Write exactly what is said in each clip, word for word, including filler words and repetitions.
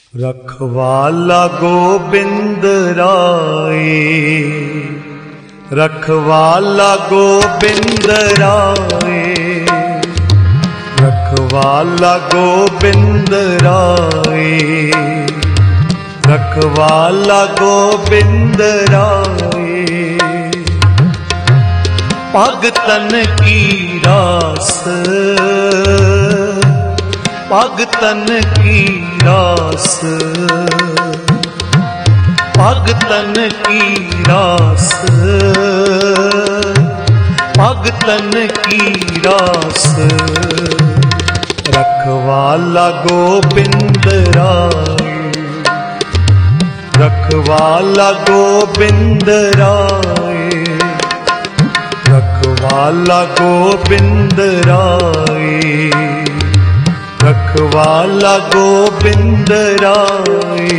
रखवाला गोबिंद राय, रखवाला गोबिंद राय, रखवाला गोबिंद राय, रखवाला गोबिंद राय। भगतन की रास, भगतन की रास, भगतन की रास, भगतन की रास। रखवाला गोबिंद राय, रखवाला गोबिंद राय, रखवाला गोबिंद राय, रखवाला गोबिंद राय।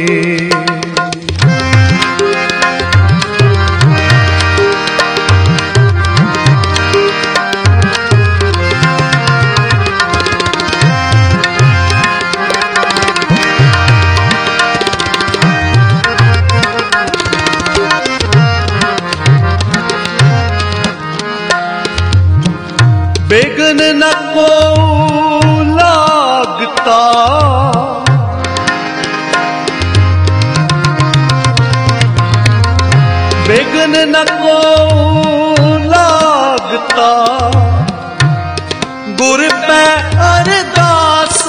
बेगन न को लागता, बेगन न को लागता, गुर पे अरदास,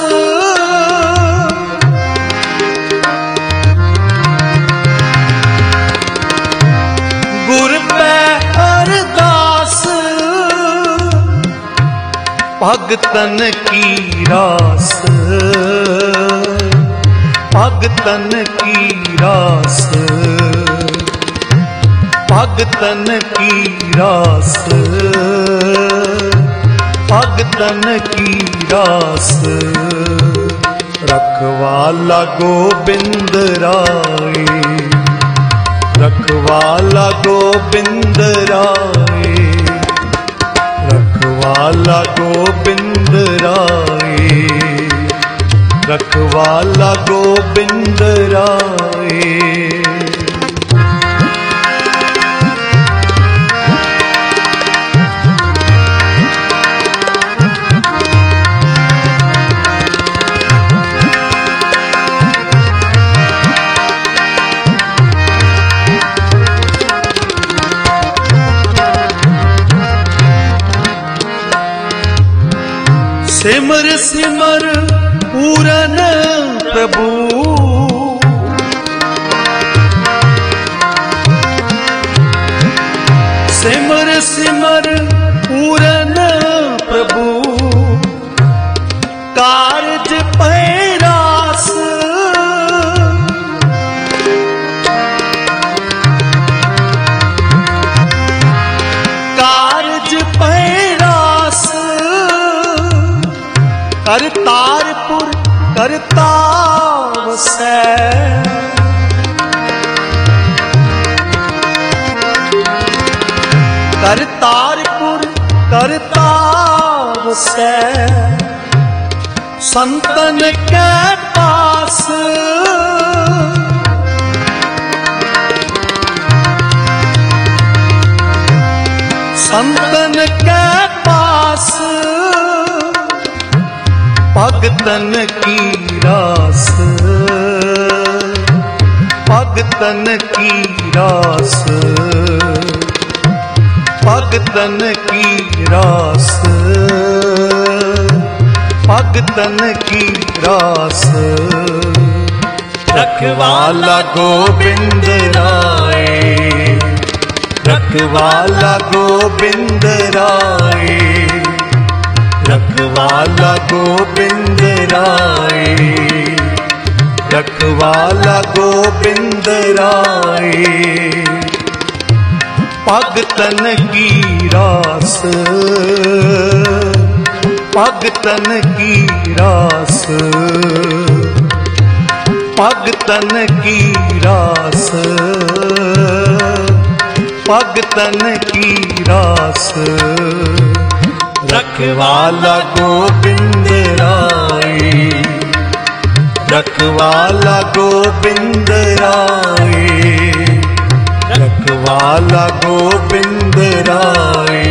गुर पे अरदास। भगतन की रास, भगतन की रास, भगतन की रास, भगतन की रास। रखवाला गोबिंद राय, रखवाला गोबिंद राय, रखवाला गोबिंद राय, रखवाला गोबिंद राय। सिमर सिमर पूरन प्रभु, सिमर सिमर पूरन प्रभु। कारज पैरास, कारज पैरास। करतारपुर करता वसै, करतारपुर करता वसै। संतन के पास, संतन के पास। भगतन की रास, भगतन की रास, भगतन की रास, भगतन की रास। रखवाला गोबिंद राय, रखवाला गोबिंद राय, रखवाला गोबिंद राय, रखवाला गोबिंद राय। भगतन की रास, भगतन की रास, भगतन की रास, भगतन की रास। रखवाला गोबिंद राय, रखवाला गोबिंद राय, रखवाला गोबिंद राय,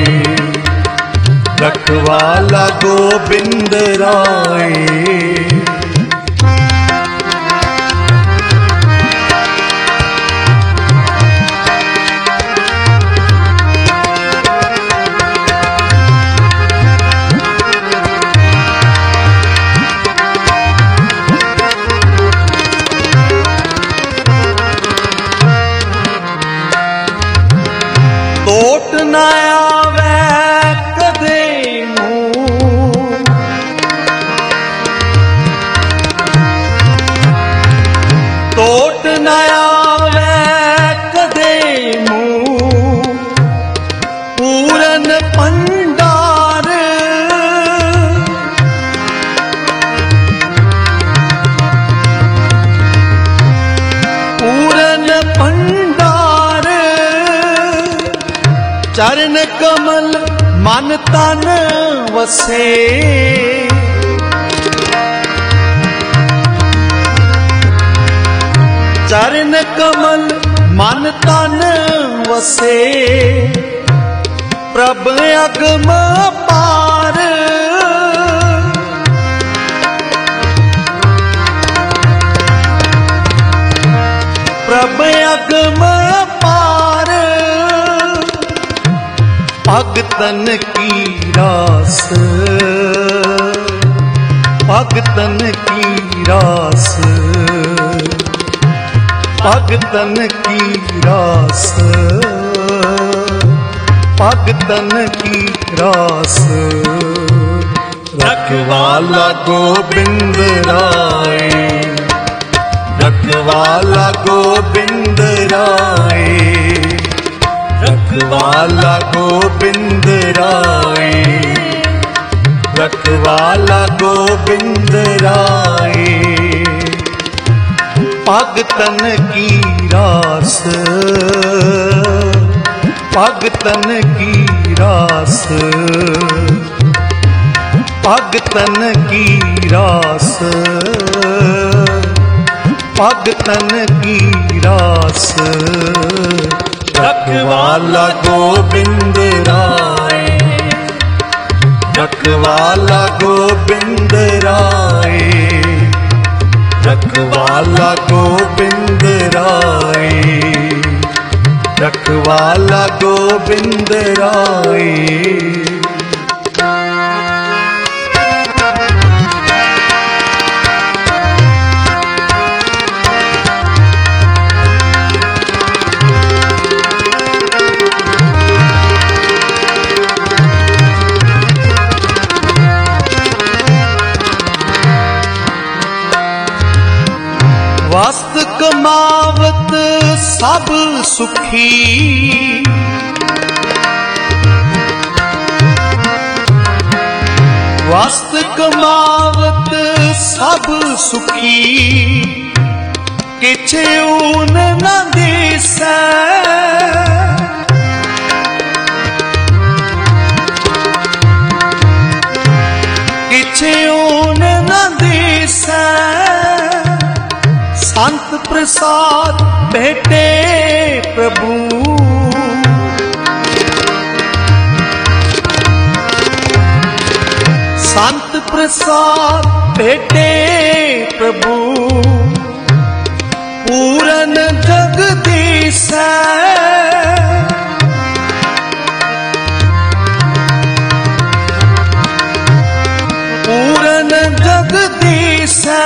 रखवाला गोबिंद राय। टोट न आवे कदे मूं, टोट न आवे कदे मूं, पूरन भंडार पूरन भंडार, चरण कमल मन तन वसे, चरण कमल मन तन वसे, प्रभ अगम पार, प्रभ अगम पार, भगतन की रास, भगतन की रास, भगतन की रास, भगतन की रास। रखवाला गोबिंद राय, रखवाला गोबिंद राय, रखवाला गोबिंद राय, रखवाला गोबिंद राय। भगतन की रास, भगतन की रास, भगतन की रास, भगतन की रास। रखवाला गोबिंद राय, रखवाला गोबिंद राय, रखवाला गोबिंद राय, रखवाला गोबिंद राय। वस्त कमावत सब सुखी, वस्त कमावत सब सुखी, किछ ऊन न दिसै, किछ ऊन न दिसै, संत प्रसाद भेटे प्रभु, संत प्रसाद भेटे प्रभु, पूरन जगदीशै, पूरन जगदीशै।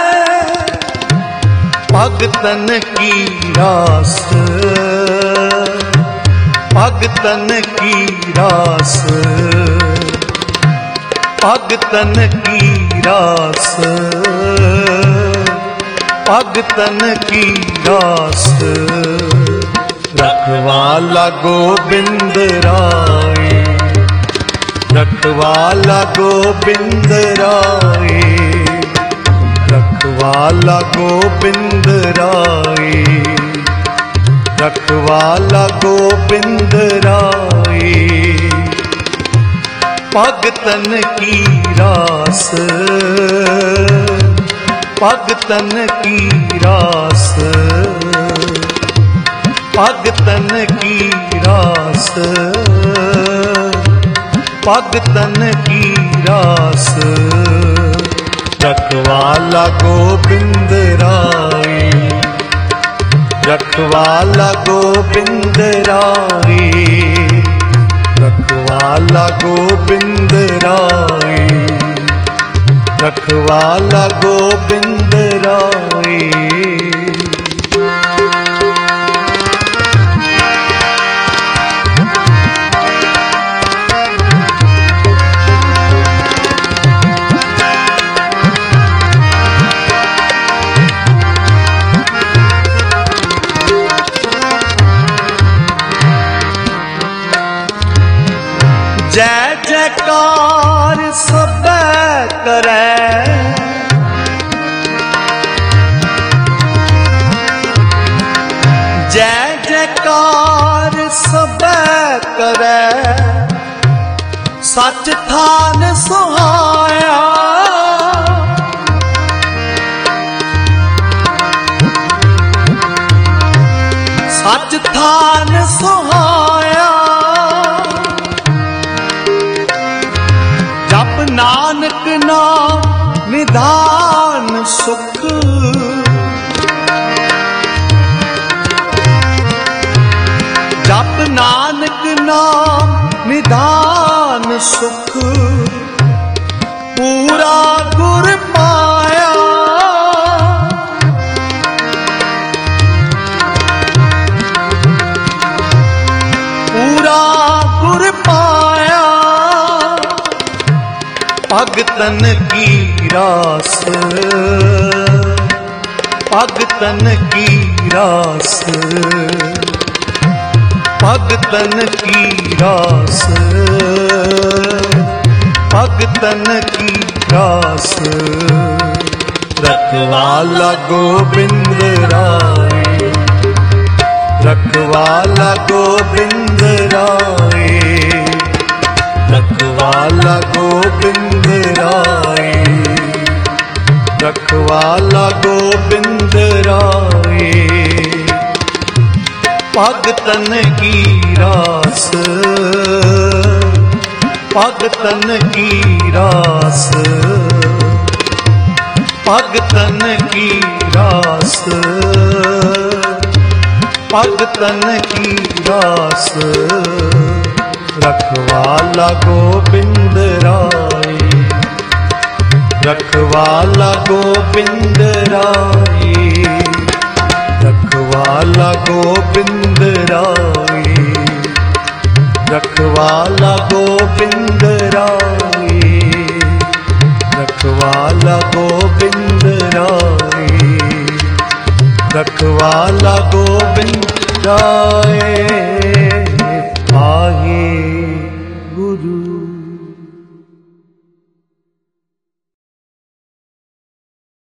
भगतन की रास, भगतन की रास, भगतन की रास, भगतन की रास। रखवाला गोबिंद राय, रखवाला गोबिंद राय, रखवाला गोबिंद राय, रखवाला गोबिंद राय। भगतन की रास, भगतन की रास, भगतन की रास, भगतन की रास। रखवाला गोबिंद राय, रखवाला गोबिंद राय, रखवाला गोबिंद राय, रखवाला गोबिंद राय। जय जयकार सब करे, जय जयकार सब करे, सच थान सुहाया, सच थान सुहाया। जप नानक नाम निधान सुख, जप नानक नाम निधान सुख, पूरा गुर पाया। पूरा गुर पाया, भगतन की रास, भगतन की रास, भगतन की रास, भगतन की रास। रखवाला गोबिंद राय, रखवाला गोबिंद राय, रखवाला गोबिंद राय, रखवाला गोबिंद राय। भगतन की रास, भगतन की रास, भगतन की रास, भगतन की रास। रखवाला गोबिंद राय, रखवाला गोबिंद राय, रखवाला गोबिंद राय, रखवाला गोबिंद राय, रखवाला गोबिंद राय, रखवाला गोबिंद राय।